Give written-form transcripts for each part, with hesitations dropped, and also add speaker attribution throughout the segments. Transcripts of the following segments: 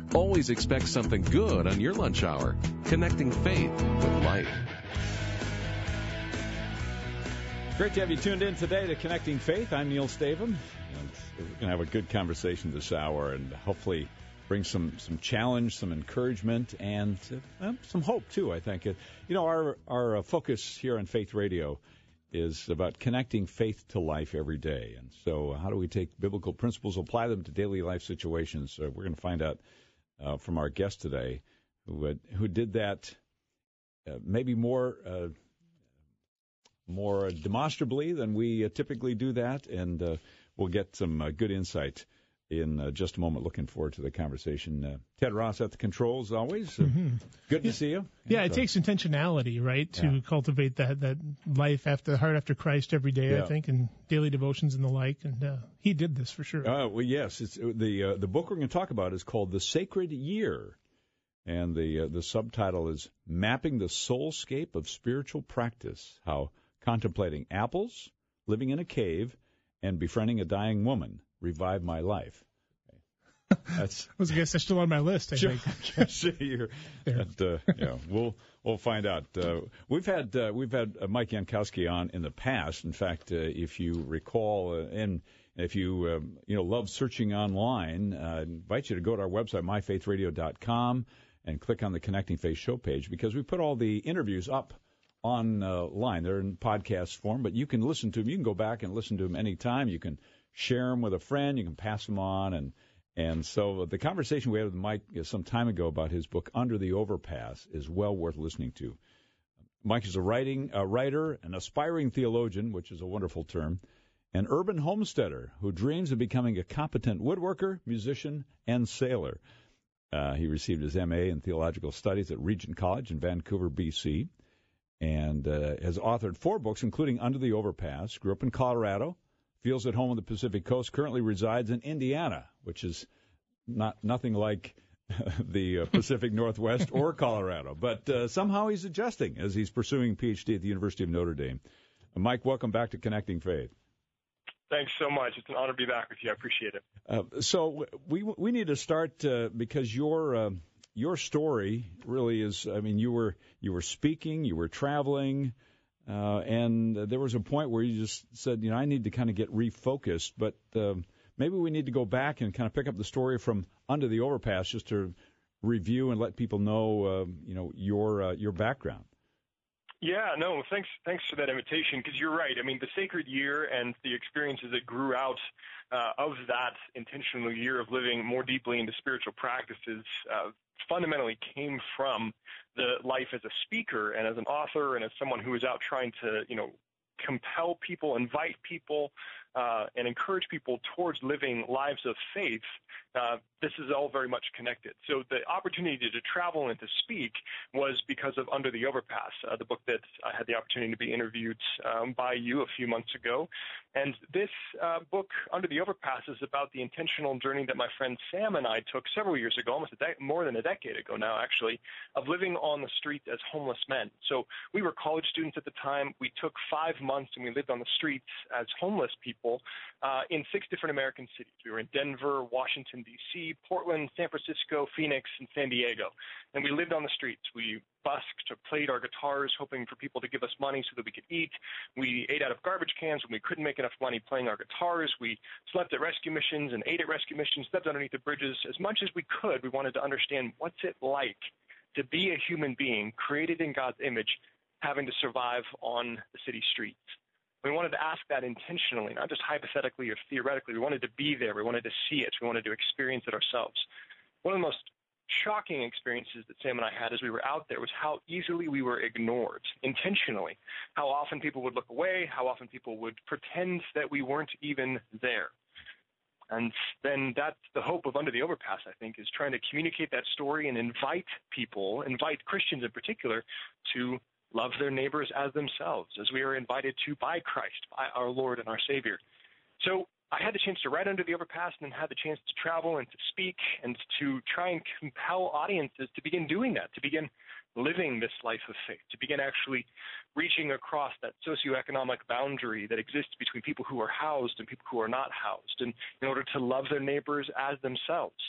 Speaker 1: Always expect something good on your lunch hour. Connecting faith with life.
Speaker 2: Great to have you tuned in today to Connecting Faith. I'm Neil Stavum, and we're going to have a good conversation this hour and hopefully bring some challenge, some encouragement, and some hope, too, I think. Our focus here on Faith Radio is about connecting faith to life every day. And so how do we take biblical principles, apply them to daily life situations? We're going to find out from our guest today who did that maybe more demonstrably than we typically do that, and we'll get some good insight in just a moment. Looking forward to the conversation. Ted Ross at the controls, always. Good to see you.
Speaker 3: Yeah, it takes intentionality, right, to cultivate that life heart after Christ every day, I think, and daily devotions and the like. And he did this for sure.
Speaker 2: Well, yes. It's the book we're going to talk about is called The Sacred Year, and the subtitle is Mapping the Soulscape of Spiritual Practice: How Contemplating Apples, Living in a Cave, and Befriending a Dying Woman Revived My Life.
Speaker 3: I guess they're still on my list, I think.
Speaker 2: We'll find out. We've had Mike Jankowski on in the past. In fact, if you recall, and if you love searching online, I invite you to go to our website, myfaithradio.com, and click on the Connecting Faith show page, because we put all the interviews up online. They're in podcast form, but you can listen to them. You can go back and listen to them anytime. You can share them with a friend. You can pass them on. And so the conversation we had with Mike some time ago about his book, Under the Overpass, is well worth listening to. Mike is a writer, an aspiring theologian, which is a wonderful term, an urban homesteader who dreams of becoming a competent woodworker, musician, and sailor. He received his M.A. in Theological Studies at Regent College in Vancouver, B.C., and has authored 4 books, including Under the Overpass. Grew up in Colorado, feels at home on the Pacific Coast, currently resides in Indiana, which is nothing like the Pacific Northwest or Colorado. But somehow he's adjusting as he's pursuing a Ph.D. at the University of Notre Dame. Mike, welcome back to Connecting Faith.
Speaker 4: Thanks so much. It's an honor to be back with you. I appreciate it.
Speaker 2: So we need to start because your story really is, I mean, you were speaking, you were traveling, and there was a point where you just said, I need to kind of get refocused, but maybe we need to go back and kind of pick up the story from Under the Overpass just to review and let people know, your background.
Speaker 4: Yeah, no, thanks for that invitation, because you're right. I mean, the Sacred Year and the experiences that grew out of that intentional year of living more deeply into spiritual practices fundamentally came from the life as a speaker and as an author and as someone who is out trying to, compel people, invite people, and encourage people towards living lives of faith. This is all very much connected. So the opportunity to travel and to speak was because of Under the Overpass, the book that I had the opportunity to be interviewed by you a few months ago. And this book, Under the Overpass, is about the intentional journey that my friend Sam and I took several years ago, almost more than a decade ago now, actually, of living on the streets as homeless men. So we were college students at the time. We took 5 months and we lived on the streets as homeless people in 6 different American cities. We were in Denver, Washington, D.C., Portland, San Francisco, Phoenix, and San Diego. And we lived on the streets. We busked or played our guitars, hoping for people to give us money so that we could eat. We ate out of garbage cans when we couldn't make enough money playing our guitars. We slept at rescue missions and ate at rescue missions, slept underneath the bridges. As much as we could, we wanted to understand what's it like to be a human being created in God's image, having to survive on the city streets. We wanted to ask that intentionally, not just hypothetically or theoretically. We wanted to be there. We wanted to see it. We wanted to experience it ourselves. One of the most shocking experiences that Sam and I had as we were out there was how easily we were ignored intentionally, how often people would look away, how often people would pretend that we weren't even there. And then that's the hope of Under the Overpass, I think, is trying to communicate that story and invite people, invite Christians in particular, to love their neighbors as themselves, as we are invited to by Christ, by our Lord and our Savior. So I had the chance to write Under the Overpass and then had the chance to travel and to speak and to try and compel audiences to begin doing that, to begin living this life of faith, to begin actually reaching across that socioeconomic boundary that exists between people who are housed and people who are not housed, and in order to love their neighbors as themselves.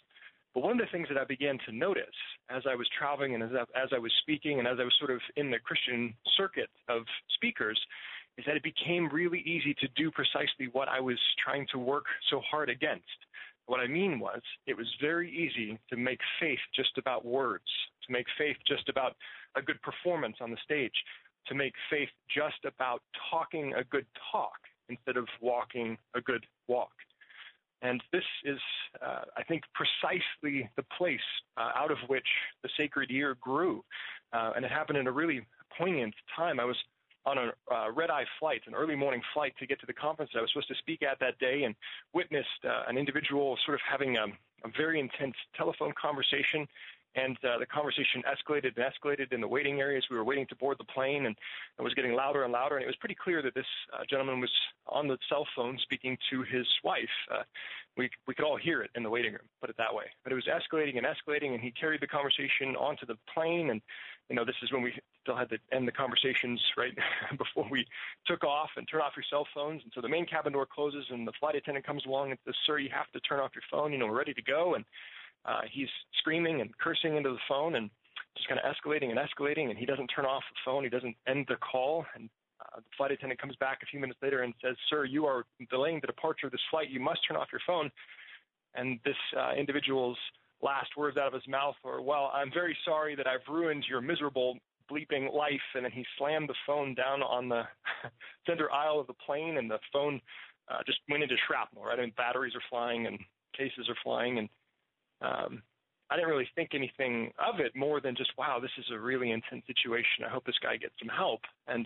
Speaker 4: But one of the things that I began to notice as I was traveling and as I was speaking and as I was sort of in the Christian circuit of speakers is that it became really easy to do precisely what I was trying to work so hard against. What I mean was it was very easy to make faith just about words, to make faith just about a good performance on the stage, to make faith just about talking a good talk instead of walking a good walk. And this is, I think, precisely the place out of which the sacred year grew. And it happened in a really poignant time. I was on a red-eye flight, an early morning flight to get to the conference that I was supposed to speak at that day, and witnessed an individual sort of having a very intense telephone conversation. And the conversation escalated and escalated in the waiting areas. We were waiting to board the plane, and it was getting louder and louder. And it was pretty clear that this gentleman was on the cell phone speaking to his wife. We could all hear it in the waiting room, put it that way. But it was escalating and escalating, and he carried the conversation onto the plane. And, this is when we still had to end the conversations right before we took off and turn off your cell phones. And so the main cabin door closes, and the flight attendant comes along and says, "Sir, you have to turn off your phone. We're ready to go." And he's screaming and cursing into the phone and just kind of escalating and escalating, and he doesn't turn off the phone. He doesn't end the call. And the flight attendant comes back a few minutes later and says, "Sir, you are delaying the departure of this flight. You must turn off your phone." And this individual's last words out of his mouth were, "Well, I'm very sorry that I've ruined your miserable bleeping life." And then he slammed the phone down on the center aisle of the plane, and the phone just went into shrapnel, right? I mean, batteries are flying and cases are flying, and I didn't really think anything of it more than just, wow, this is a really intense situation. I hope this guy gets some help. And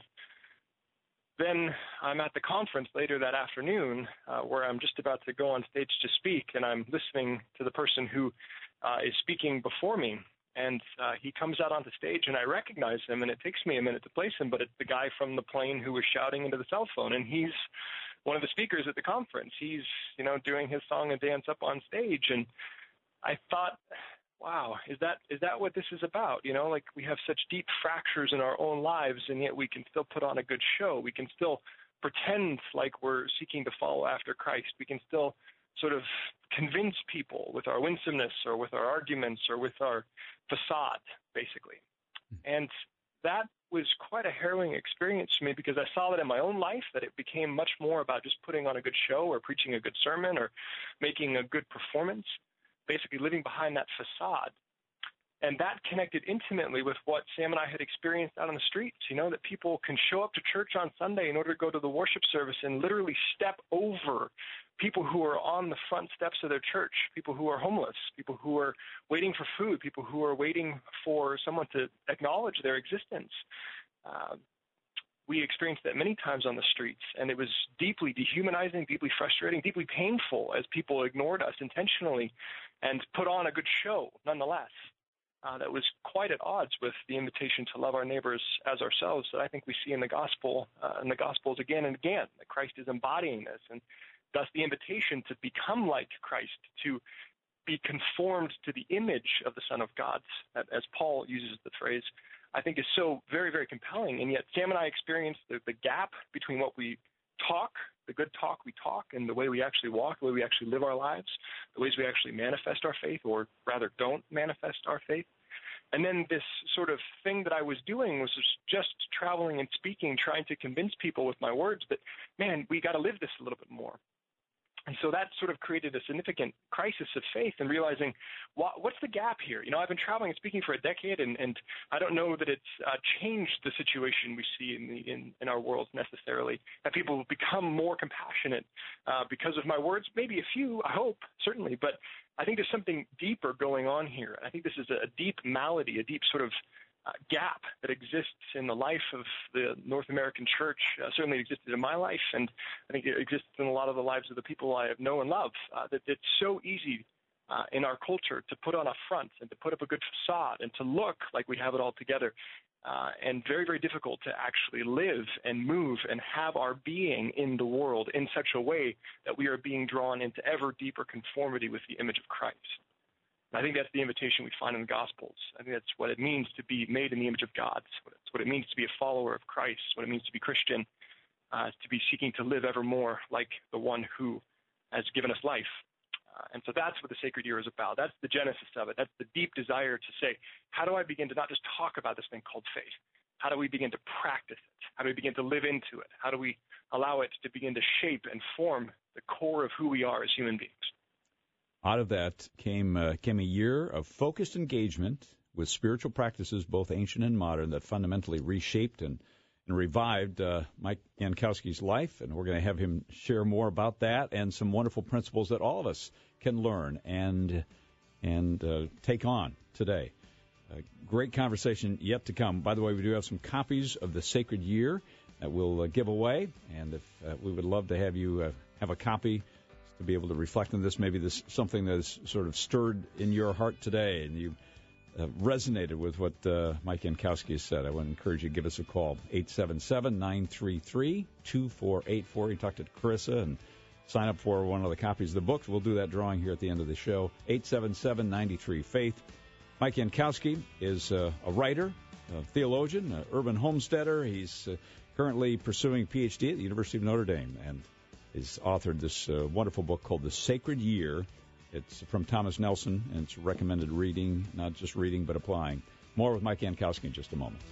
Speaker 4: then I'm at the conference later that afternoon where I'm just about to go on stage to speak, and I'm listening to the person who is speaking before me. And he comes out onto stage, and I recognize him, and it takes me a minute to place him, but it's the guy from the plane who was shouting into the cell phone, and he's one of the speakers at the conference. He's, doing his song and dance up on stage, and I thought, wow, is that what this is about? Like we have such deep fractures in our own lives, and yet we can still put on a good show. We can still pretend like we're seeking to follow after Christ. We can still sort of convince people with our winsomeness or with our arguments or with our facade, basically. And that was quite a harrowing experience for me because I saw that in my own life, that it became much more about just putting on a good show or preaching a good sermon or making a good performance, basically living behind that facade. And that connected intimately with what Sam and I had experienced out on the streets, that people can show up to church on Sunday in order to go to the worship service and literally step over people who are on the front steps of their church, people who are homeless, people who are waiting for food, people who are waiting for someone to acknowledge their existence. We experienced that many times on the streets, and it was deeply dehumanizing, deeply frustrating, deeply painful as people ignored us intentionally and put on a good show nonetheless. That was quite at odds with the invitation to love our neighbors as ourselves that I think we see in the gospel, in the Gospels again and again, that Christ is embodying this, and thus the invitation to become like Christ, to be conformed to the image of the Son of God, as Paul uses the phrase, I think is so very, very compelling. And yet Sam and I experienced the gap between what we talk, the good talk we talk, and the way we actually walk, the way we actually live our lives, the ways we actually manifest our faith, or rather don't manifest our faith. And then this sort of thing that I was doing was just traveling and speaking, trying to convince people with my words that, man, we got to live this a little bit more. And so that sort of created a significant crisis of faith and realizing, what's the gap here? I've been traveling and speaking for a decade, and I don't know that it's changed the situation we see in our world necessarily. That people become more compassionate because of my words, maybe a few, I hope, certainly, but I think there's something deeper going on here. I think this is a deep malady, a deep sort of gap that exists in the life of the North American church. Certainly existed in my life, and I think it exists in a lot of the lives of the people I know and love, that it's so easy in our culture to put on a front and to put up a good facade and to look like we have it all together, and very, very difficult to actually live and move and have our being in the world in such a way that we are being drawn into ever deeper conformity with the image of Christ. I think that's the invitation we find in the Gospels. I think that's what it means to be made in the image of God. It's what it means to be a follower of Christ, what it means to be Christian, to be seeking to live ever more like the one who has given us life. And so that's what the sacred year is about. That's the genesis of it. That's the deep desire to say, how do I begin to not just talk about this thing called faith? How do we begin to practice it? How do we begin to live into it? How do we allow it to begin to shape and form the core of who we are as human beings?
Speaker 2: Out of that came a year of focused engagement with spiritual practices, both ancient and modern, that fundamentally reshaped and revived Mike Jankowski's life, and we're going to have him share more about that and some wonderful principles that all of us can learn and take on today. Great conversation yet to come. By the way, we do have some copies of The Sacred Year that we'll give away, and if we would love to have you have a copy to be able to reflect on this. Maybe this something that is sort of stirred in your heart today, and you resonated with what Mike Jankowski has said. I want to encourage you to give us a call, 877-933-2484. You talk to Carissa and sign up for one of the copies of the books. We'll do that drawing here at the end of the show, 877-93-FAITH. Mike Jankowski is a writer, a theologian, an urban homesteader. He's currently pursuing a PhD at the University of Notre Dame and has authored this wonderful book called The Sacred Year. It's from Thomas Nelson, and it's recommended reading, not just reading, but applying. More with Mike Jankowski in just a moment.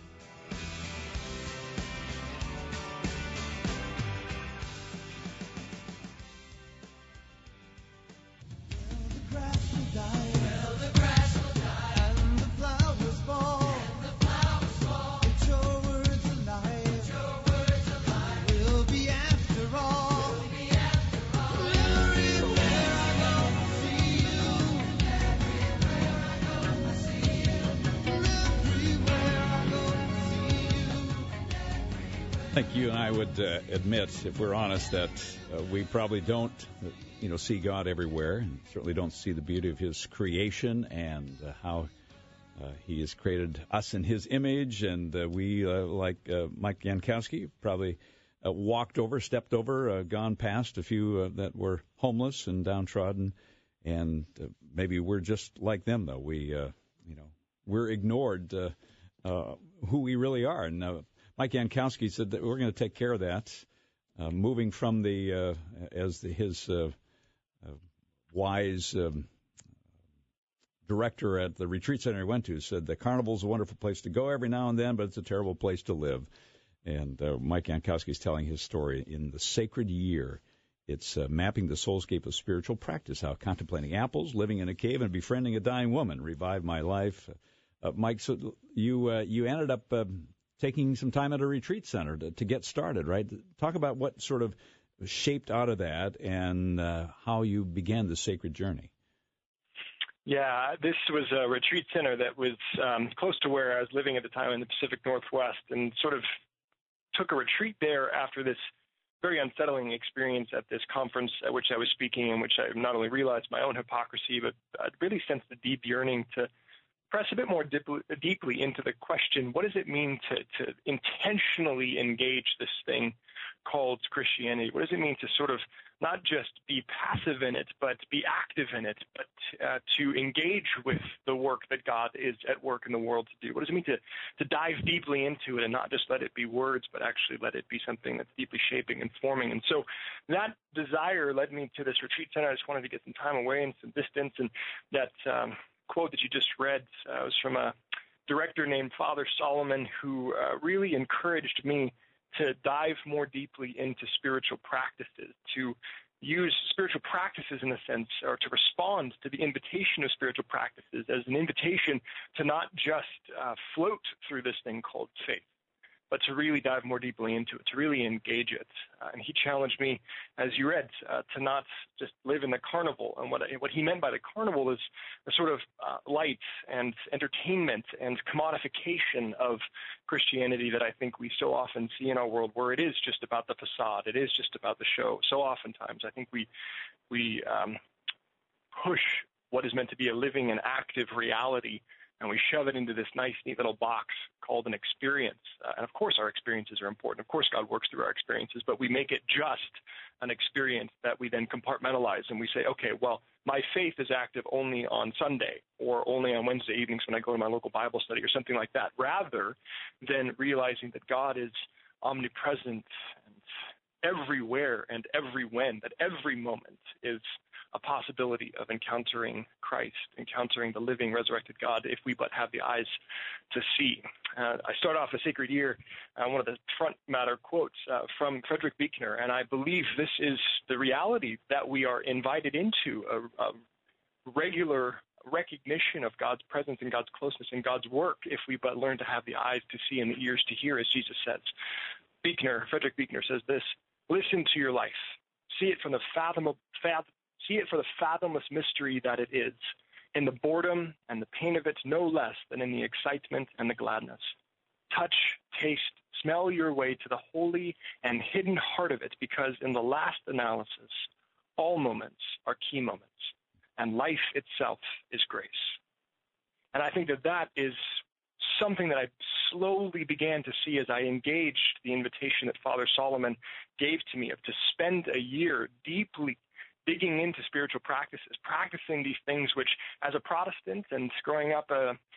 Speaker 2: I think you and I would admit, if we're honest, that we probably don't, see God everywhere, and certainly don't see the beauty of His creation and how He has created us in His image. And we, like Mike Jankowski, probably stepped over, gone past a few that were homeless and downtrodden, and maybe we're just like them, though. We're ignored who we really are. And Mike Jankowski said that we're going to take care of that, moving from his wise director at the retreat center he went to said the carnival's a wonderful place to go every now and then, but it's a terrible place to live. And Mike Jankowski is telling his story in The Sacred Year. It's mapping the soulscape of spiritual practice, how contemplating apples, living in a cave, and befriending a dying woman revived my life. Mike, so you ended up taking some time at a retreat center to get started, right? Talk about what sort of shaped out of that and how you began the sacred journey.
Speaker 4: Yeah, this was a retreat center that was close to where I was living at the time in the Pacific Northwest, and sort of took a retreat there after this very unsettling experience at this conference at which I was speaking, in which I not only realized my own hypocrisy, but I really sensed the deep yearning to press a bit more deeply into the question, what does it mean to intentionally engage this thing called Christianity? What does it mean to sort of not just be passive in it, but be active in it, but to engage with the work that God is at work in the world to do? What does it mean to dive deeply into it and not just let it be words, but actually let it be something that's deeply shaping and forming? And so that desire led me to this retreat center. I just wanted to get some time away and some distance, and that quote that you just read was from a director named Father Solomon, who really encouraged me to dive more deeply into spiritual practices, to use spiritual practices in a sense, or to respond to the invitation of spiritual practices as an invitation to not just float through this thing called faith, but to really dive more deeply into it, to really engage it. And he challenged me, as you read, to not just live in the carnival. And what he meant by the carnival is a sort of lights and entertainment and commodification of Christianity that I think we so often see in our world, where it is just about the facade. It is just about the show. So oftentimes I think we push what is meant to be a living and active reality, and we shove it into this nice, neat little box called an experience. And of course, our experiences are important. Of course, God works through our experiences, but we make it just an experience that we then compartmentalize. And we say, okay, well, my faith is active only on Sunday or only on Wednesday evenings when I go to my local Bible study or something like that, rather than realizing that God is omnipresent and everywhere and every when, that every moment is a possibility of encountering Christ, encountering the living, resurrected God, if we but have the eyes to see. I start off a sacred year, one of the front matter quotes from Frederick Buechner, and I believe this is the reality that we are invited into, a regular recognition of God's presence and God's closeness and God's work, if we but learn to have the eyes to see and the ears to hear, as Jesus says. Frederick Buechner says this: listen to your life. See it for the fathomless mystery that it is, in the boredom and the pain of it no less than in the excitement and the gladness. Touch, taste, smell your way to the holy and hidden heart of it, because in the last analysis, all moments are key moments, and life itself is grace. And I think that is something that I slowly began to see as I engaged the invitation that Father Solomon gave to me, of to spend a year deeply digging into spiritual practices, practicing these things which, as a Protestant and growing up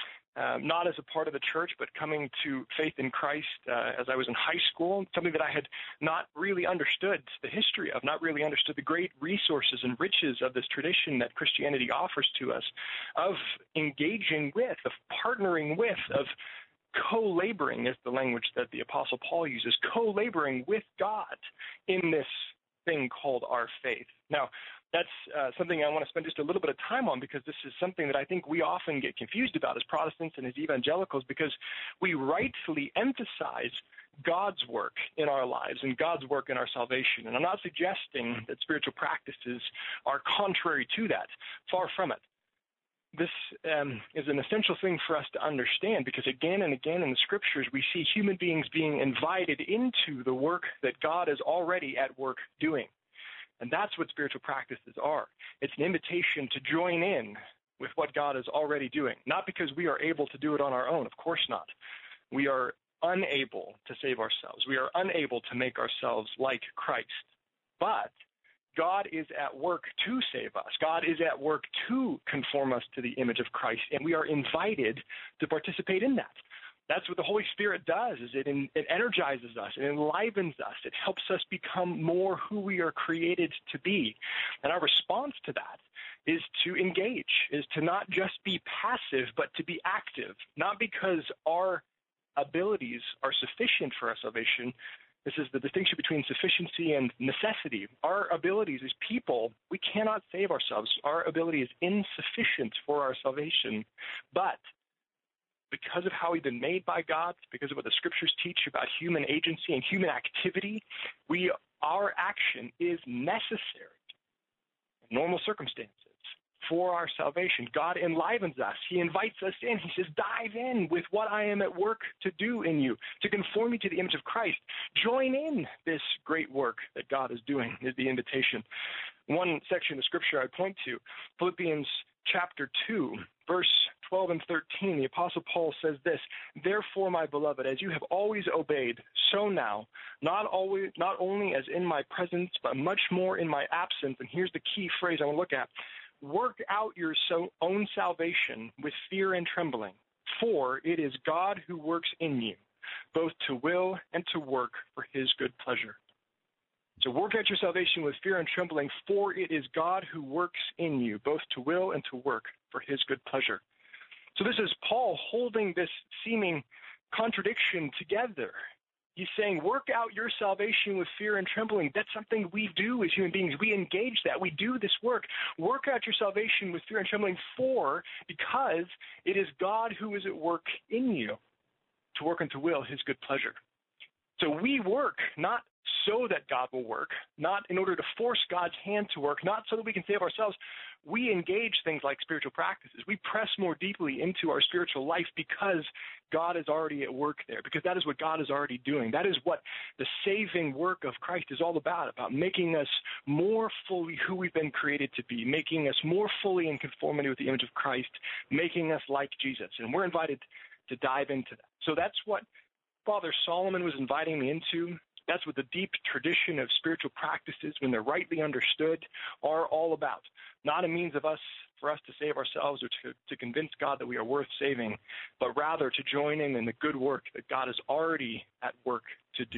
Speaker 4: not as a part of the church, but coming to faith in Christ as I was in high school, something that I had not really understood the history of, not really understood the great resources and riches of this tradition that Christianity offers to us, of engaging with, of partnering with, of co-laboring is the language that the Apostle Paul uses, co-laboring with God in this thing called our faith. Now, that's something I want to spend just a little bit of time on, because this is something that I think we often get confused about as Protestants and as evangelicals, because we rightfully emphasize God's work in our lives and God's work in our salvation. And I'm not suggesting that spiritual practices are contrary to that. Far from it. This is an essential thing for us to understand, because again and again in the Scriptures we see human beings being invited into the work that God is already at work doing. And that's what spiritual practices are. It's an invitation to join in with what God is already doing, not because we are able to do it on our own. Of course not. We are unable to save ourselves. We are unable to make ourselves like Christ. But God is at work to save us. God is at work to conform us to the image of Christ, and we are invited to participate in that. That's what the Holy Spirit does, is it energizes us, it enlivens us, it helps us become more who we are created to be. And our response to that is to engage, is to not just be passive, but to be active, not because our abilities are sufficient for our salvation. This is the distinction between sufficiency and necessity. Our abilities as people, we cannot save ourselves. Our ability is insufficient for our salvation. But because of how we've been made by God, because of what the Scriptures teach about human agency and human activity, our action is necessary in normal circumstances for our salvation. God enlivens us. He invites us in. He says, dive in with what I am at work to do in you, to conform you to the image of Christ. Join in this great work that God is doing, is the invitation. One section of Scripture I point to, Philippians chapter 2, verse 12 and 13, the Apostle Paul says this: therefore, my beloved, as you have always obeyed, so now, not only as in my presence, but much more in my absence. And here's the key phrase I want to look at: work out your own salvation with fear and trembling, for it is God who works in you, both to will and to work for his good pleasure. So work out your salvation with fear and trembling, for it is God who works in you, both to will and to work for his good pleasure. So this is Paul holding this seeming contradiction together. He's saying, work out your salvation with fear and trembling. That's something we do as human beings. We engage that. We do this work. Work out your salvation with fear and trembling, because it is God who is at work in you, to work and to will his good pleasure. So we work not so that God will work, not in order to force God's hand to work, not so that we can save ourselves. We engage things like spiritual practices. We press more deeply into our spiritual life because God is already at work there, because that is what God is already doing. That is what the saving work of Christ is all about making us more fully who we've been created to be, making us more fully in conformity with the image of Christ, making us like Jesus. And we're invited to dive into that. So that's what Father Solomon was inviting me into. That's what the deep tradition of spiritual practices, when they're rightly understood, are all about. Not a means for us to save ourselves or to convince God that we are worth saving, but rather to join in the good work that God is already at work to do.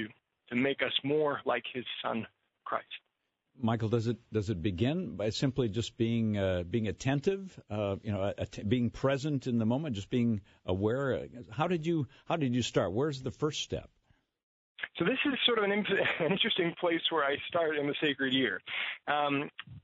Speaker 4: to make us more like his Son, Christ.
Speaker 2: Michael, does it begin by simply just being attentive, being present in the moment, just being aware? How did you start? Where's the first step?
Speaker 4: So this is sort of an interesting place where I start in the sacred year. I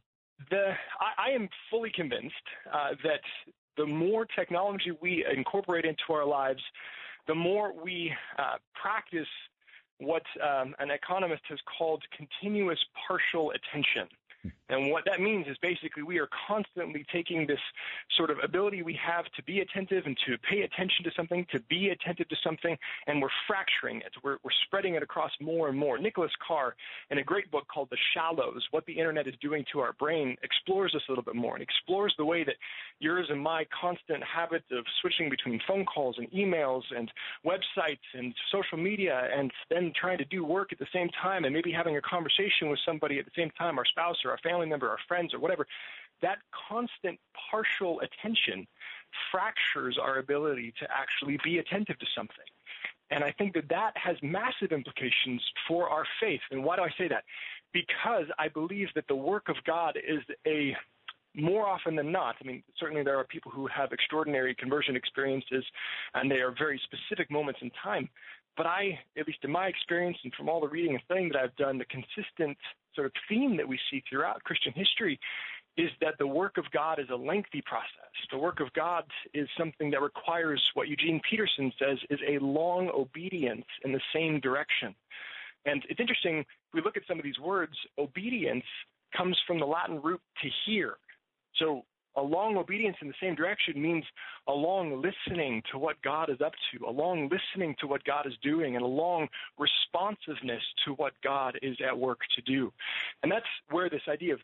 Speaker 4: am fully convinced that the more technology we incorporate into our lives, the more we practice what an economist has called continuous partial attention. And what that means is basically we are constantly taking this sort of ability we have to be attentive and to pay attention to something, to be attentive to something, and we're fracturing it. We're spreading it across more and more. Nicholas Carr, in a great book called The Shallows, What the Internet is Doing to Our Brain, explores this a little bit more and explores the way that yours and my constant habit of switching between phone calls and emails and websites and social media and then trying to do work at the same time and maybe having a conversation with somebody at the same time, our spouse or our family member, our friends or whatever, that constant partial attention fractures our ability to actually be attentive to something. And I think that has massive implications for our faith. And why do I say that? Because I believe that the work of God is more often than not, I mean, certainly there are people who have extraordinary conversion experiences, and they are very specific moments in time. But at least in my experience and from all the reading and studying that I've done, the consistent sort of theme that we see throughout Christian history is that the work of God is a lengthy process. The work of God is something that requires what Eugene Peterson says is a long obedience in the same direction. And it's interesting, if we look at some of these words, obedience comes from the Latin root to hear. So a long obedience in the same direction means a long listening to what God is up to, a long listening to what God is doing, and a long responsiveness to what God is at work to do. And that's where this idea of,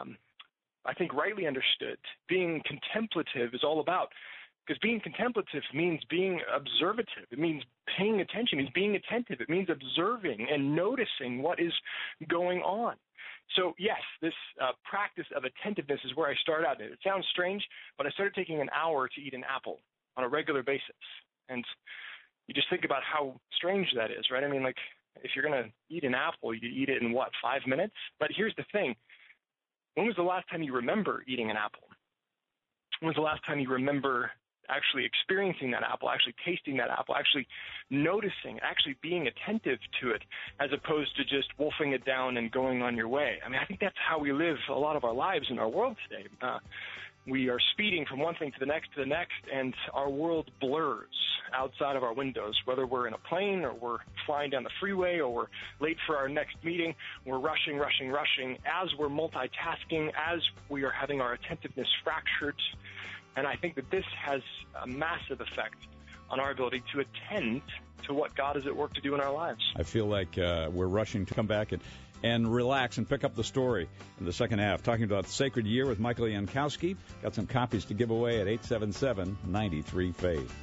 Speaker 4: I think rightly understood, being contemplative is all about. Because being contemplative means being observative. It means paying attention. It means being attentive. It means observing and noticing what is going on. So, yes, this practice of attentiveness is where I start out. It sounds strange, but I started taking an hour to eat an apple on a regular basis. And you just think about how strange that is, right? I mean, like, if you're going to eat an apple, you eat it in, 5 minutes? But here's the thing. When was the last time you remember eating an apple? When was the last time you remember actually experiencing that apple, actually tasting that apple, actually noticing, actually being attentive to it, as opposed to just wolfing it down and going on your way? I mean, I think that's how we live a lot of our lives in our world today. We are speeding from one thing to the next, and our world blurs outside of our windows. Whether we're in a plane or we're flying down the freeway or we're late for our next meeting, we're rushing. As we're multitasking, as we are having our attentiveness fractured. And I think that this has a massive effect on our ability to attend to what God is at work to do in our lives. I
Speaker 2: feel like we're rushing to come back and relax and pick up the story in the second half. Talking about the Sacred Year with Michael Jankowski. Got some copies to give away at 877-93-FAITH.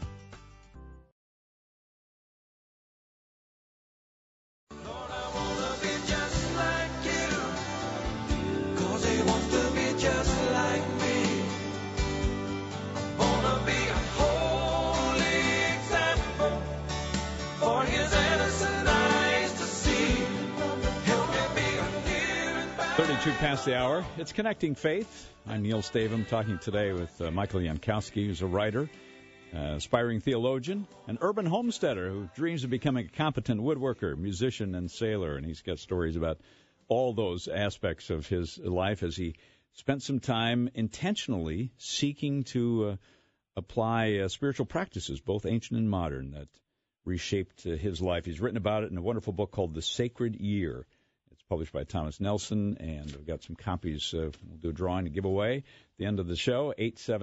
Speaker 2: Past the hour. It's Connecting Faith. I'm Neil Stavum, talking today with Michael Jankowski, who's a writer, aspiring theologian, an urban homesteader who dreams of becoming a competent woodworker, musician, and sailor. And he's got stories about all those aspects of his life as he spent some time intentionally seeking to apply spiritual practices, both ancient and modern, that reshaped his life. He's written about it in a wonderful book called The Sacred Year. Published by Thomas Nelson, and we've got some copies. We'll do a drawing to give away at the end of the show,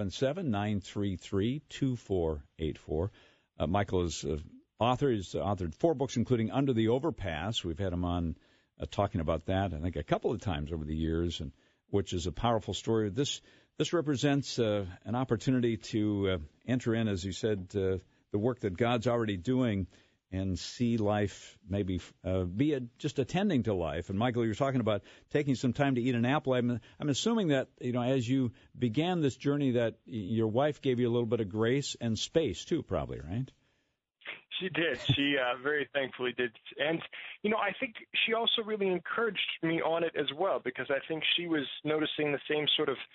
Speaker 2: 877-933-2484. Michael is author. He's authored 4 books, including Under the Overpass. We've had him on talking about that, I think, a couple of times over the years, and which is a powerful story. This represents an opportunity to enter in, as you said, the work that God's already doing and see life, maybe just attending to life. And Michael, you were talking about taking some time to eat an apple. I'm assuming that, as you began this journey, that your wife gave you a little bit of grace and space too, probably, right?
Speaker 4: She did. She very thankfully did. And, I think she also really encouraged me on it as well, because I think she was noticing the same sort of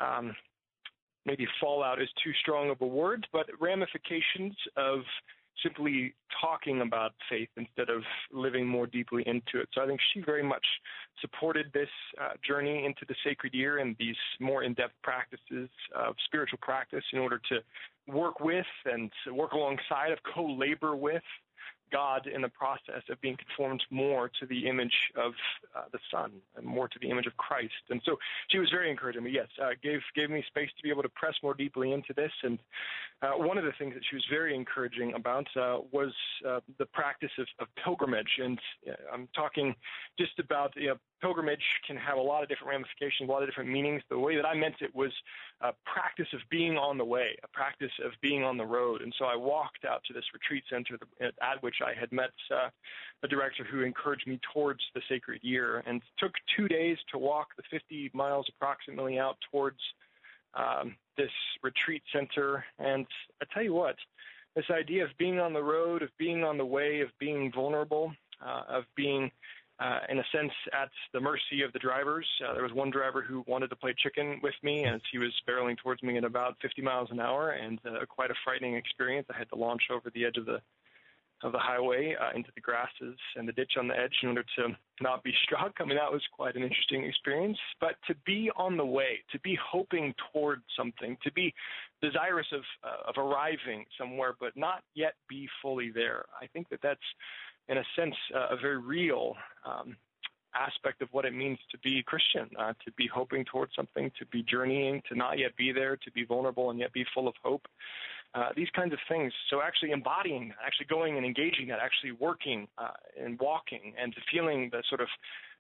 Speaker 4: maybe fallout is too strong of a word, but ramifications of simply talking about faith instead of living more deeply into it. So I think she very much supported this journey into the sacred year and these more in-depth practices of spiritual practice in order to work with and work alongside of co-labor with God in the process of being conformed more to the image of the Son and more to the image of Christ. And so she was very encouraging me, yes, gave me space to be able to press more deeply into this. And one of the things that she was very encouraging about was the practice of pilgrimage. And I'm talking just about pilgrimage can have a lot of different ramifications, a lot of different meanings. The way that I meant it was a practice of being on the way, a practice of being on the road. And so I walked out to this retreat center at which I had met a director who encouraged me towards the sacred year, and took 2 days to walk the 50 miles approximately out towards this retreat center. And I tell you what, this idea of being on the road, of being on the way, of being vulnerable, of being in a sense, at the mercy of the drivers. There was one driver who wanted to play chicken with me as he was barreling towards me at about 50 miles an hour, and quite a frightening experience. I had to launch over the edge of the highway into the grasses and the ditch on the edge in order to not be struck. I mean, that was quite an interesting experience. But to be on the way, to be hoping toward something, to be desirous of arriving somewhere but not yet be fully there, I think that's, in a sense, a very real aspect of what it means to be Christian, to be hoping towards something, to be journeying, to not yet be there, to be vulnerable and yet be full of hope. These kinds of things. So actually embodying, actually going and engaging that, actually working and walking and feeling the sort of,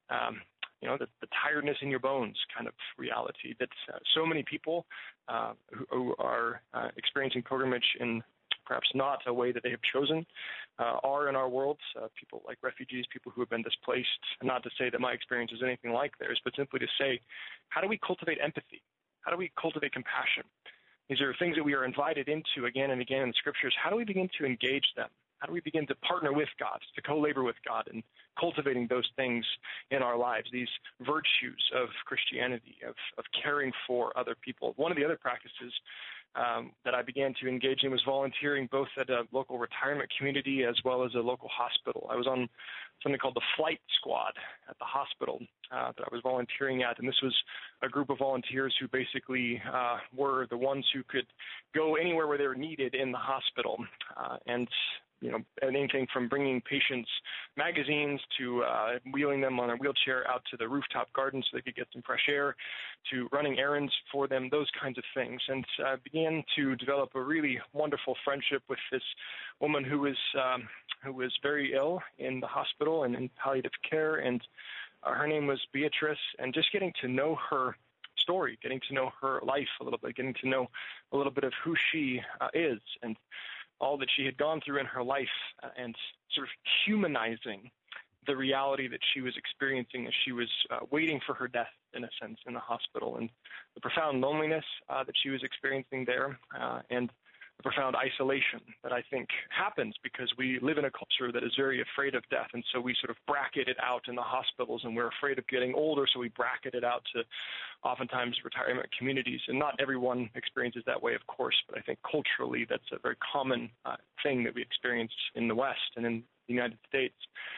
Speaker 4: the tiredness in your bones kind of reality that so many people who are experiencing pilgrimage in perhaps not a way that they have chosen, are in our world, people like refugees, people who have been displaced. Not to say that my experience is anything like theirs, but simply to say, how do we cultivate empathy? How do we cultivate compassion? These are things that we are invited into again and again in the scriptures. How do we begin to engage them? How do we begin to partner with God, to co-labor with God in cultivating those things in our lives, these virtues of Christianity, of caring for other people? One of the other practices that I began to engage in was volunteering both at a local retirement community as well as a local hospital. I was on something called the Flight Squad at the hospital that I was volunteering at, and this was a group of volunteers who basically were the ones who could go anywhere where they were needed in the hospital, and anything from bringing patients magazines to wheeling them on a wheelchair out to the rooftop garden so they could get some fresh air, to running errands for them, those kinds of things. And I began to develop a really wonderful friendship with this woman who was very ill in the hospital and in palliative care, and her name was Beatrice, and just getting to know her story, getting to know her life a little bit, getting to know a little bit of who she is and all that she had gone through in her life, and sort of humanizing the reality that she was experiencing as she was waiting for her death, in a sense, in the hospital, and the profound loneliness that she was experiencing there, and the profound isolation that I think happens because we live in a culture that is very afraid of death, and so we sort of bracket it out in the hospitals, and we're afraid of getting older, so we bracket it out to oftentimes retirement communities. And not everyone experiences that way, of course, but I think culturally that's a very common thing that we experience in the West and in the United States.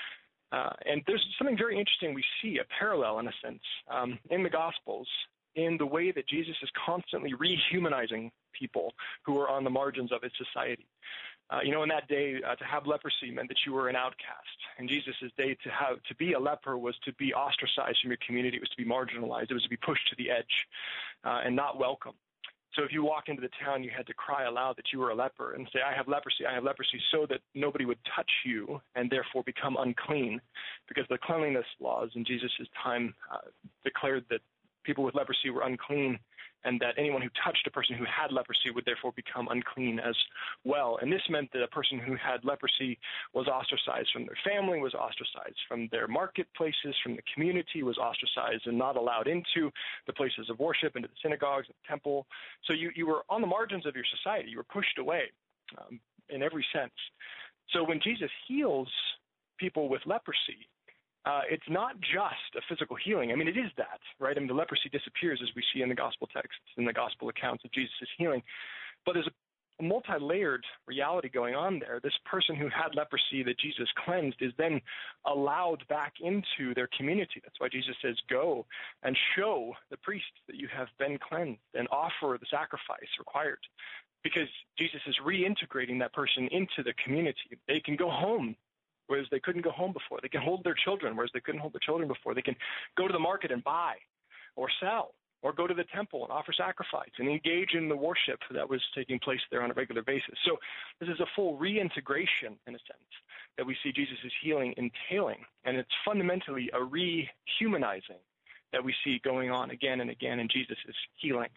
Speaker 4: And there's something very interesting. We see a parallel, in a sense, in the Gospels, in the way that Jesus is constantly rehumanizing people who are on the margins of his society. In that day, to have leprosy meant that you were an outcast. In Jesus' day, to be a leper was to be ostracized from your community. It was to be marginalized. It was to be pushed to the edge and not welcome. So if you walk into the town, you had to cry aloud that you were a leper and say, I have leprosy, so that nobody would touch you and therefore become unclean, because the cleanliness laws in Jesus' time declared that people with leprosy were unclean, and that anyone who touched a person who had leprosy would therefore become unclean as well. And this meant that a person who had leprosy was ostracized from their family, was ostracized from their marketplaces, from the community, was ostracized and not allowed into the places of worship, into the synagogues, the temple. So you were on the margins of your society. You were pushed away in every sense. So when Jesus heals people with leprosy, it's not just a physical healing. I mean, it is that, right? I mean, the leprosy disappears as we see in the gospel texts, in the gospel accounts of Jesus' healing. But there's a multi-layered reality going on there. This person who had leprosy that Jesus cleansed is then allowed back into their community. That's why Jesus says, go and show the priests that you have been cleansed and offer the sacrifice required. Because Jesus is reintegrating that person into the community. They can go home, whereas they couldn't go home before. They can hold their children, whereas they couldn't hold their children before. They can go to the market and buy or sell, or go to the temple and offer sacrifice and engage in the worship that was taking place there on a regular basis. So this is a full reintegration, in a sense, that we see Jesus' healing entailing. And it's fundamentally a rehumanizing that we see going on again and again in Jesus' healings.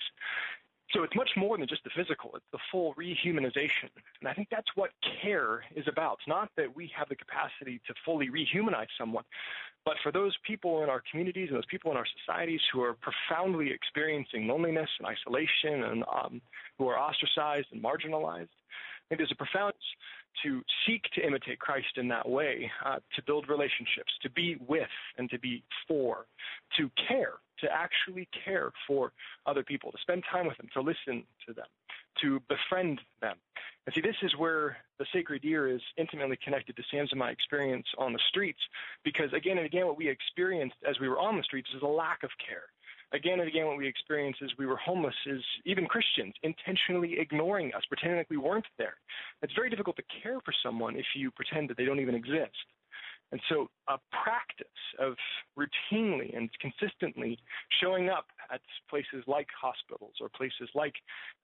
Speaker 4: So it's much more than just the physical. It's the full rehumanization. And I think that's what care is about. It's not that we have the capacity to fully rehumanize someone, but for those people in our communities and those people in our societies who are profoundly experiencing loneliness and isolation and who are ostracized and marginalized, I think there's a profound to seek to imitate Christ in that way, to build relationships, to be with and to be for, to care, to actually care for other people, to spend time with them, to listen to them, to befriend them. And see, this is where the sacred year is intimately connected to Sam's and my experience on the streets, because again and again what we experienced as we were on the streets is a lack of care. Again and again what we experienced as we were homeless is even Christians intentionally ignoring us, pretending like we weren't there. It's very difficult to care for someone if you pretend that they don't even exist. And so a practice of routinely and consistently showing up at places like hospitals or places like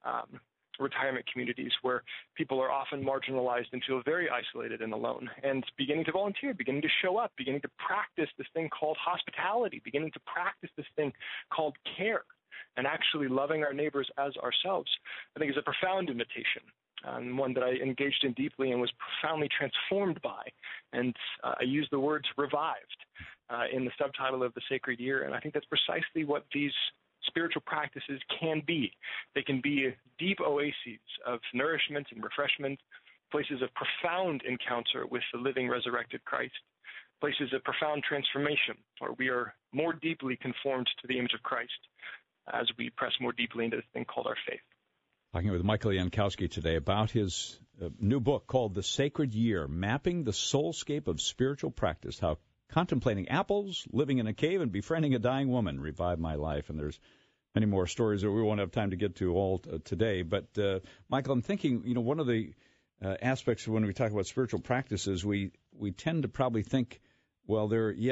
Speaker 4: retirement communities where people are often marginalized and feel very isolated and alone, and beginning to volunteer, beginning to show up, beginning to practice this thing called hospitality, beginning to practice this thing called care, and actually loving our neighbors as ourselves, I think is a profound invitation. One that I engaged in deeply and was profoundly transformed by. And I use the words revived in the subtitle of the Sacred Year. And I think that's precisely what these spiritual practices can be. They can be deep oases of nourishment and refreshment, places of profound encounter with the living, resurrected Christ, places of profound transformation, where we are more deeply conformed to the image of Christ as we press more deeply into this thing called our faith.
Speaker 2: Talking with Michael Jankowski today about his new book called The Sacred Year, Mapping the Soulscape of Spiritual Practice, How Contemplating Apples, Living in a Cave, and Befriending a Dying Woman Revived My Life. And there's many more stories that we won't have time to get to all today. But, Michael, I'm thinking, one of the aspects when we talk about spiritual practices, we tend to probably think, well,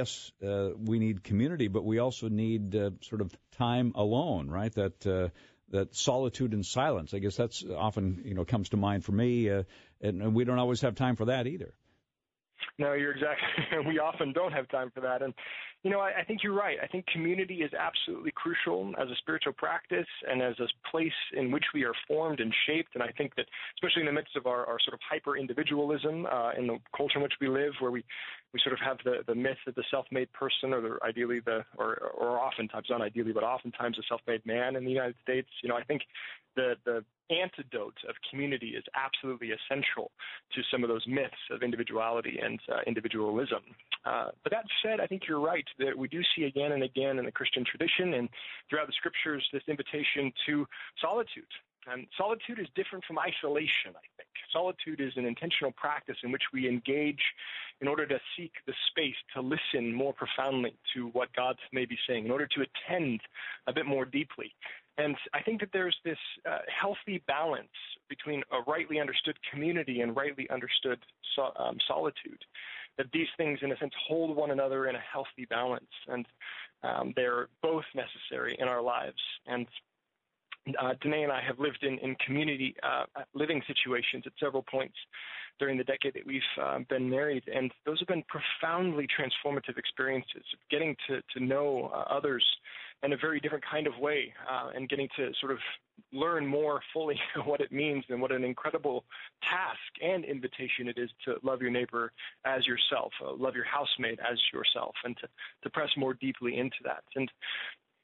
Speaker 2: we need community, but we also need sort of time alone, right? That solitude and silence. I guess that's often, comes to mind for me, and we don't always have time for that either.
Speaker 4: No, you're exactly. We often don't have time for that. And, I think you're right. I think community is absolutely crucial as a spiritual practice and as a place in which we are formed and shaped. And I think that, especially in the midst of our sort of hyper-individualism in the culture in which we live, where we sort of have the myth of the self-made person, or or oftentimes, not ideally, but oftentimes the self-made man in the United States. I think the antidote of community is absolutely essential to some of those myths of individuality and individualism. But that said, I think you're right that we do see again and again in the Christian tradition and throughout the scriptures this invitation to solitude. And solitude is different from isolation, I think. Solitude is an intentional practice in which we engage in order to seek the space to listen more profoundly to what God may be saying, in order to attend a bit more deeply. And I think that there's this healthy balance between a rightly understood community and rightly understood solitude, that these things, in a sense, hold one another in a healthy balance. And they're both necessary in our lives. And Danae and I have lived in community living situations at several points during the decade that we've been married, and those have been profoundly transformative experiences, getting to know others in a very different kind of way, and getting to sort of learn more fully what it means and what an incredible task and invitation it is to love your neighbor as yourself, love your housemate as yourself, and to press more deeply into that. And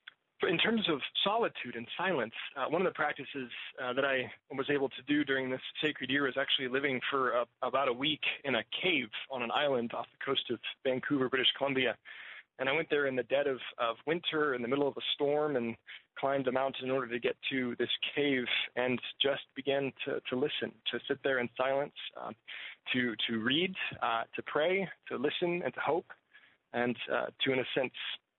Speaker 4: in terms of solitude and silence, one of the practices that I was able to do during this sacred year is actually living for about a week in a cave on an island off the coast of Vancouver, British Columbia. And I went there in the dead of winter, in the middle of a storm, and climbed a mountain in order to get to this cave and just began to listen, to sit there in silence, to read, to pray, to listen, and to hope, and to, in a sense,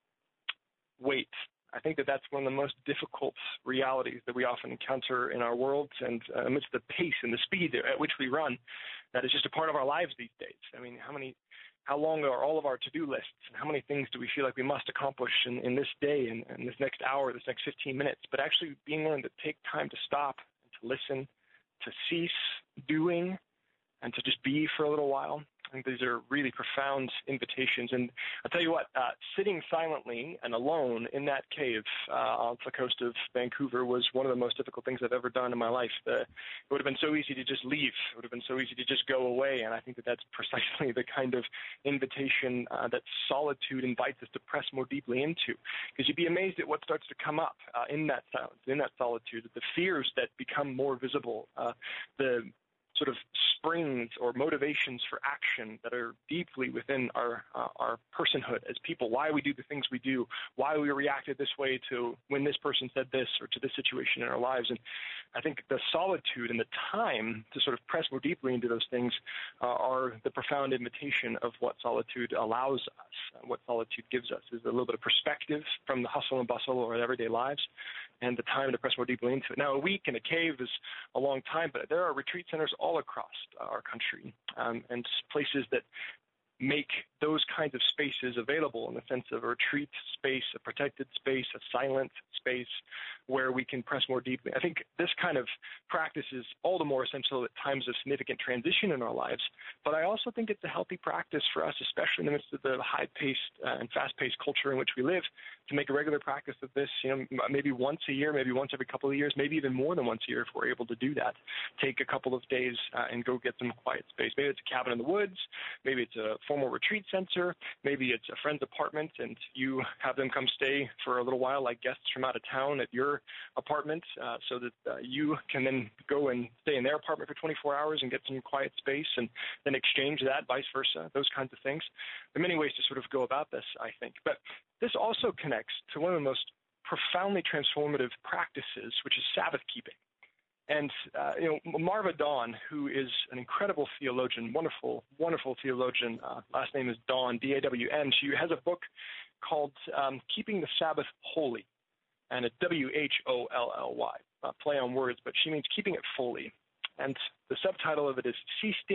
Speaker 4: wait. I think that that's one of the most difficult realities that we often encounter in our world, and amidst the pace and the speed at which we run, that is just a part of our lives these days. I mean, how long are all of our to-do lists, and how many things do we feel like we must accomplish in this day and this next hour, this next 15 minutes? But actually being willing to take time to stop and to listen, to cease doing, and to just be for a little while. I think these are really profound invitations. And I'll tell you what, sitting silently and alone in that cave off the coast of Vancouver was one of the most difficult things I've ever done in my life. It would have been so easy to just leave. It would have been so easy to just go away. And I think that that's precisely the kind of invitation that solitude invites us to press more deeply into. Because you'd be amazed at what starts to come up in that silence, in that solitude, the fears that become more visible, the sort of springs or motivations for action that are deeply within our personhood as people, why we do the things we do, why we reacted this way to when this person said this or to this situation in our lives. And I think the solitude and the time to sort of press more deeply into those things are the profound invitation of what solitude allows us, what solitude gives us, is a little bit of perspective from the hustle and bustle of our everyday lives, and the time to press more deeply into it. Now, a week in a cave is a long time, but there are retreat centers all across our country, and places that make those kinds of spaces available in the sense of a retreat space, a protected space, a silent space where we can press more deeply. I think this kind of practice is all the more essential at times of significant transition in our lives, but I also think it's a healthy practice for us, especially in the midst of the high-paced and fast-paced culture in which we live, to make a regular practice of this, maybe once a year, maybe once every couple of years, maybe even more than once a year if we're able to do that. Take a couple of days and go get some quiet space. Maybe it's a cabin in the woods, maybe it's a formal retreat center, maybe it's a friend's apartment and you have them come stay for a little while like guests from out of town at your apartment, so that you can then go and stay in their apartment for 24 hours and get some quiet space and then exchange that, vice versa, those kinds of things. There are many ways to sort of go about this, I think. But this also connects to one of the most profoundly transformative practices, which is Sabbath keeping. And, Marva Dawn, who is an incredible theologian, wonderful, wonderful theologian, last name is Dawn, D-A-W-N. She has a book called Keeping the Sabbath Holy, and it's W-H-O-L-L-Y, play on words, but she means keeping it fully. And the subtitle of it is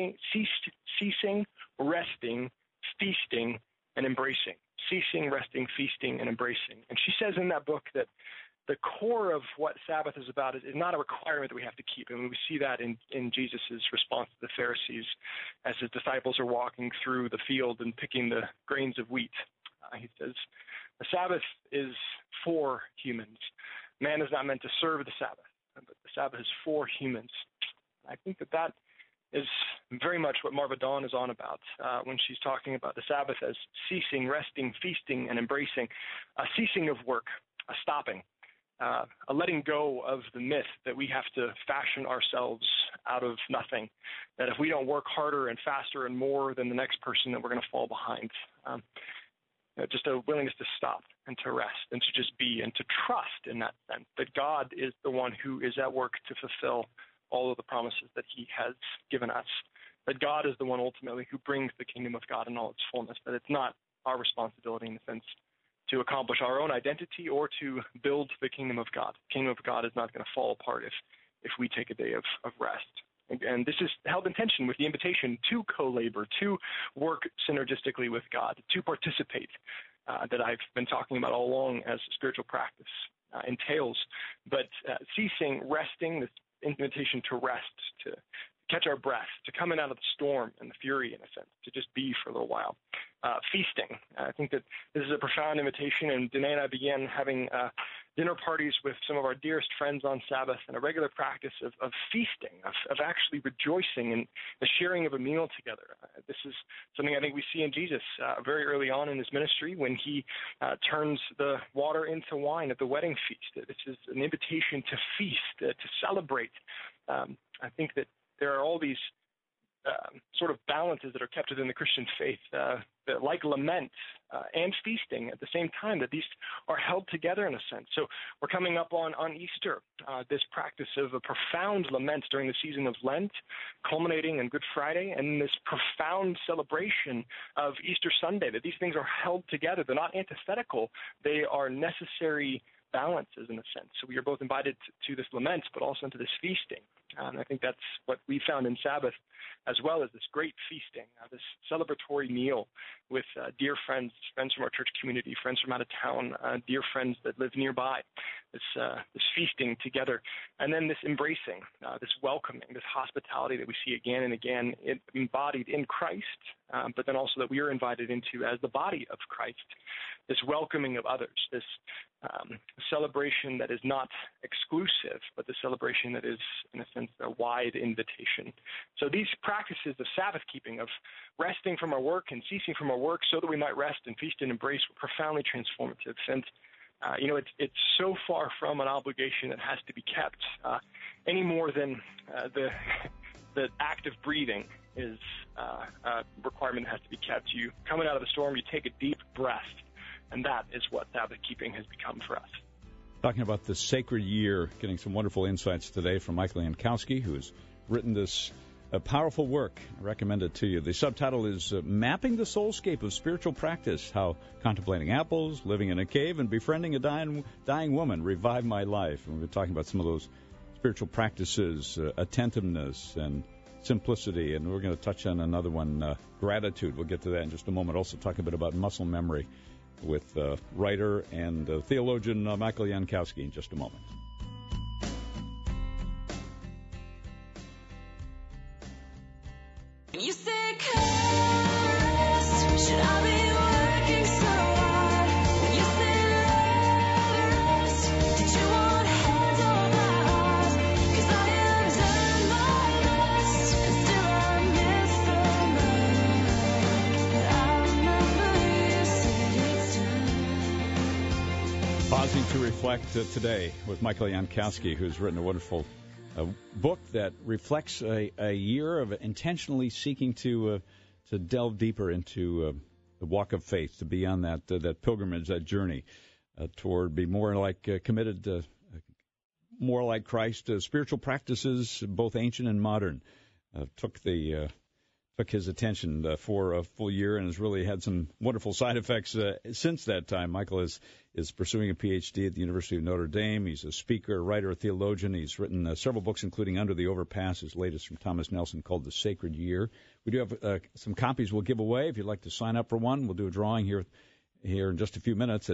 Speaker 4: Ceasing, Resting, Feasting, and Embracing. Ceasing, resting, feasting, and embracing. And she says in that book that the core of what Sabbath is about is not a requirement that we have to keep. And we see that in Jesus' response to the Pharisees as his disciples are walking through the field and picking the grains of wheat. He says, the Sabbath is for humans. Man is not meant to serve the Sabbath, but the Sabbath is for humans. I think that is very much what Marva Dawn is on about when she's talking about the Sabbath as ceasing, resting, feasting, and embracing, a ceasing of work, a stopping, a letting go of the myth that we have to fashion ourselves out of nothing, that if we don't work harder and faster and more than the next person, that we're going to fall behind. Just a willingness to stop and to rest and to just be and to trust in that sense that God is the one who is at work to fulfill all of the promises that he has given us, that God is the one ultimately who brings the kingdom of God in all its fullness, that it's not our responsibility in the sense to accomplish our own identity or to build the kingdom of God. The kingdom of God is not going to fall apart if we take a day of rest. And this is held in tension with the invitation to co-labor, to work synergistically with God, to participate, that I've been talking about all along as spiritual practice entails. But ceasing, resting, this invitation to rest, to catch our breath, to come in out of the storm and the fury, in a sense, to just be for a little while. Feasting. I think that this is a profound invitation, and Danae and I began having dinner parties with some of our dearest friends on Sabbath, and a regular practice of feasting, of actually rejoicing in the sharing of a meal together. This is something I think we see in Jesus very early on in his ministry when he turns the water into wine at the wedding feast. This is an invitation to feast, to celebrate. I think that there are all these sort of balances that are kept within the Christian faith, that like lament and feasting at the same time, that these are held together in a sense. So we're coming up on Easter, this practice of a profound lament during the season of Lent, culminating on Good Friday, and this profound celebration of Easter Sunday, that these things are held together. They're not antithetical. They are necessary balances in a sense. So we are both invited to this lament, but also into this feasting. And I think that's what we found in Sabbath, as well as this great feasting, this celebratory meal with dear friends, friends from our church community, friends from out of town, dear friends that live nearby, this feasting together. And then this embracing, this welcoming, this hospitality that we see again and again embodied in Christ, but then also that we are invited into as the body of Christ, this welcoming of others, this celebration that is not exclusive, but the celebration that is, in a sense, a wide invitation. So these practices of Sabbath keeping, of resting from our work and ceasing from our work so that we might rest and feast and embrace, were profoundly transformative. And it's so far from an obligation that has to be kept any more than the act of breathing is a requirement that has to be kept. You coming out of the storm, you take a deep breath, and that is what Sabbath keeping has become for us.
Speaker 2: Talking about the sacred year, getting some wonderful insights today from Michael Jankowski, who has written this powerful work. I recommend it to you. The subtitle is Mapping the Soulscape of Spiritual Practice, How Contemplating Apples, Living in a Cave, and Befriending a Dying Woman Revived My Life. And we've been talking about some of those spiritual practices, attentiveness and simplicity, and we're going to touch on another one, gratitude. We'll get to that in just a moment. Also talk a bit about muscle memory with writer and theologian Michael Jankowski in just a moment.
Speaker 5: When you say curse, should I be working so hard? When you say love rest, did you want hands on my heart? 'Cause I have done my best, and still I miss the mark. But I remember you said it's time.
Speaker 2: Pausing to reflect today with Michael Jankowski, who's written a wonderful book that reflects a year of intentionally seeking to delve deeper into the walk of faith, to be on that pilgrimage, that journey toward be more like committed, more like Christ. Spiritual practices, both ancient and modern, took his attention for a full year and has really had some wonderful side effects since that time. Michael is pursuing a Ph.D. at the University of Notre Dame. He's a speaker, writer, a theologian. He's written several books, including Under the Overpass, his latest from Thomas Nelson called The Sacred Year. We do have some copies we'll give away. If you'd like to sign up for one, we'll do a drawing here in just a few minutes at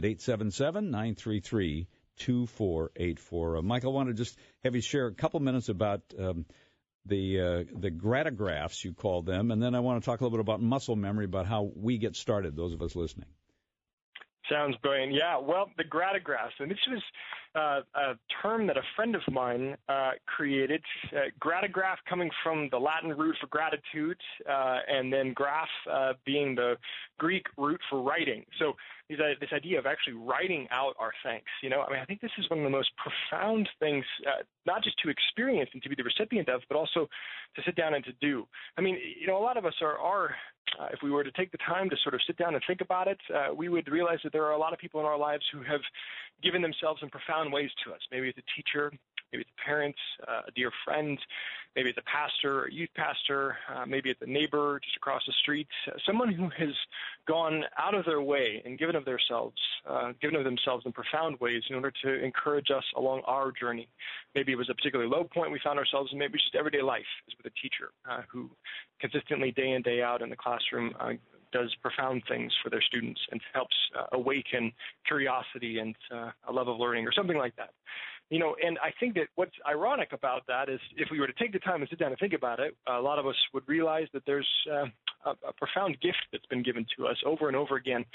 Speaker 2: 877-933-2484. Michael, I want to just have you share a couple minutes about the gratigraphs, you call them, and then I want to talk a little bit about muscle memory, about how we get started, those of us listening.
Speaker 4: Sounds brilliant. Yeah, well, the gratigraphs, and this was a term that a friend of mine created. Gratigraph coming from the Latin root for gratitude, and then graph being the Greek root for writing. So this idea of actually writing out our thanks. I think this is one of the most profound things, not just to experience and to be the recipient of, but also to sit down and to do. A lot of us are if we were to take the time to sort of sit down and think about it, we would realize that there are a lot of people in our lives who have given themselves in profound ways to us. Maybe it's a teacher, maybe it's a parent, a dear friend, maybe it's a pastor, a youth pastor, maybe it's a neighbor just across the street, someone who has gone out of their way and given of themselves in profound ways in order to encourage us along our journey. Maybe it was a particularly low point we found ourselves in, maybe it's just everyday life, as with a teacher who consistently day in, day out in the classroom does profound things for their students and helps awaken curiosity and a love of learning or something like that. And I think that what's ironic about that is if we were to take the time and sit down and think about it, a lot of us would realize that there's a profound gift that's been given to us over and over again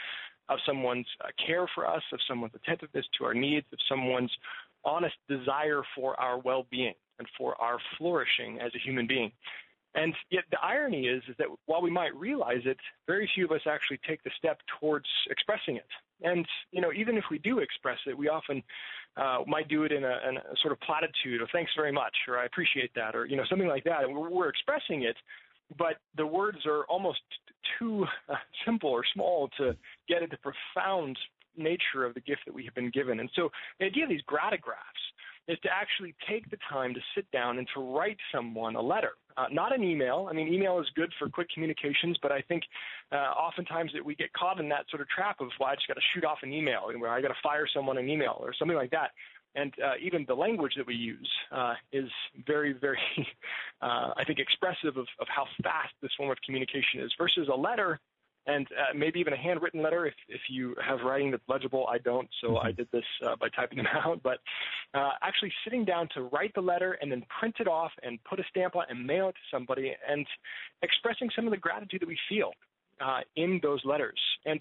Speaker 4: of someone's care for us, of someone's attentiveness to our needs, of someone's honest desire for our well-being and for our flourishing as a human being. And yet the irony is that while we might realize it, very few of us actually take the step towards expressing it. And, even if we do express it, we often might do it in a sort of platitude of thanks very much, or I appreciate that, or, something like that. And we're expressing it, but the words are almost too simple or small to get at the profound nature of the gift that we have been given. And so the idea of these gratigraphs is to actually take the time to sit down and to write someone a letter, not an email. I mean, email is good for quick communications, but I think oftentimes that we get caught in that sort of trap of, well, I just got to shoot off an email, where I got to fire someone an email or something like that. And even the language that we use is very, very, I think, expressive of how fast this form of communication is versus a letter. And maybe even a handwritten letter if you have writing that's legible. I don't, so I did this by typing them out. But actually sitting down to write the letter and then print it off and put a stamp on it and mail it to somebody and expressing some of the gratitude that we feel in those letters. And,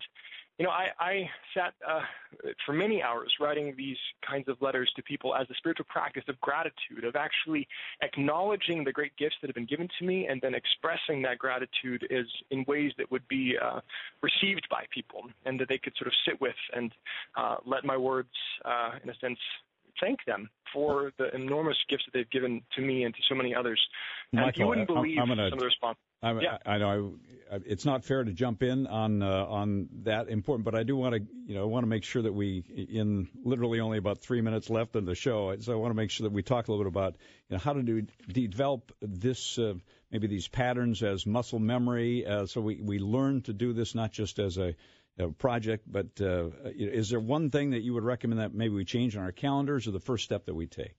Speaker 4: I sat for many hours writing these kinds of letters to people as a spiritual practice of gratitude, of actually acknowledging the great gifts that have been given to me and then expressing that gratitude in ways that would be received by people and that they could sort of sit with and let my words, in a sense, thank them for the enormous gifts that they've given to me and to so many others. And
Speaker 2: Michael,
Speaker 4: you wouldn't believe some of the responses.
Speaker 2: I know it's not fair to jump in on that important, but I do want to make sure that we, in literally only about 3 minutes left of the show, so I want to make sure that we talk a little bit about how to develop this maybe these patterns as muscle memory, so we learn to do this not just as a project, but is there one thing that you would recommend that maybe we change on our calendars, or the first step that we take?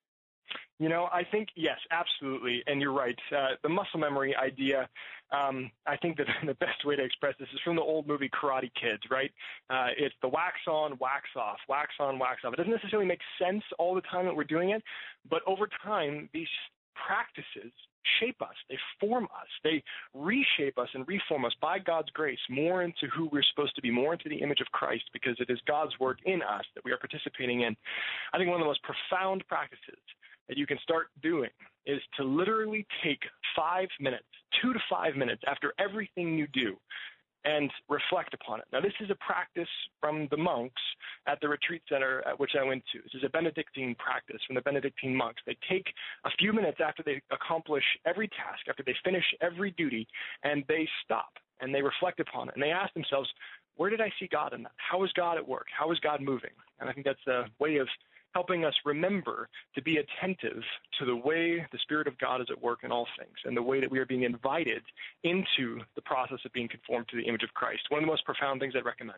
Speaker 4: I think, yes, absolutely. And you're right. The muscle memory idea, I think that the best way to express this is from the old movie Karate Kids, right? It's the wax on, wax off, wax on, wax off. It doesn't necessarily make sense all the time that we're doing it, but over time, these practices shape us. They form us. They reshape us and reform us by God's grace more into who we're supposed to be, more into the image of Christ, because it is God's work in us that we are participating in. I think one of the most profound practices that you can start doing is to literally take 5 minutes, 2 to 5 minutes after everything you do and reflect upon it. Now, this is a practice from the monks at the retreat center at which I went to. This is a Benedictine practice from the Benedictine monks. They take a few minutes after they accomplish every task, after they finish every duty, and they stop and they reflect upon it. And they ask themselves, where did I see God in that? How is God at work? How is God moving? And I think that's a way of helping us remember to be attentive to the way the Spirit of God is at work in all things and the way that we are being invited into the process of being conformed to the image of Christ. One of the most profound things I'd recommend.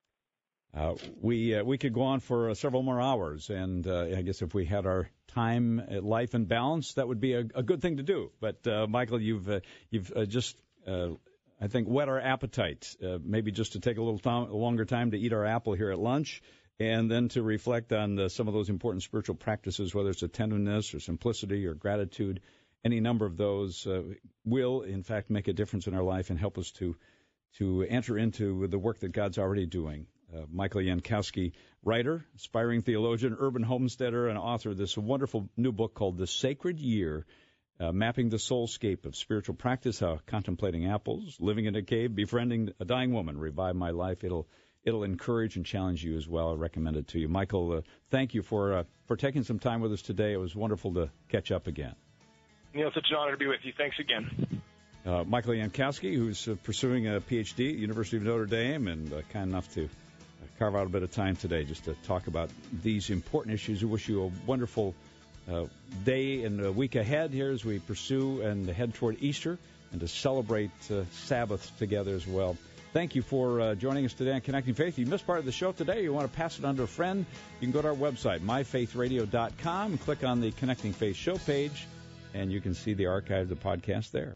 Speaker 2: We could go on for several more hours, and I guess if we had our time, life, and balance, that would be a good thing to do. But Michael, you've just I think whet our appetite. Maybe just to take a longer time to eat our apple here at lunch, and then to reflect on some of those important spiritual practices, whether it's attentiveness or simplicity or gratitude. Any number of those will, in fact, make a difference in our life and help us to enter into the work that God's already doing. Michael Jankowski, writer, aspiring theologian, urban homesteader, and author of this wonderful new book called The Sacred Year, Mapping the Soulscape of Spiritual Practice, How Contemplating Apples, Living in a Cave, Befriending a Dying Woman, Revive My Life. It'll encourage and challenge you as well. I recommend it to you. Michael, thank you for taking some time with us today. It was wonderful to catch up again.
Speaker 4: Neil, such an honor to be with you. Thanks again.
Speaker 2: Michael Jankowski, who's pursuing a PhD at University of Notre Dame, and kind enough to carve out a bit of time today just to talk about these important issues. We wish you a wonderful day and a week ahead here as we pursue and head toward Easter and to celebrate Sabbath together as well. Thank you for joining us today on Connecting Faith. If you missed part of the show today, you want to pass it on to a friend, you can go to our website, myfaithradio.com, and click on the Connecting Faith show page, and you can see the archive of the podcast there.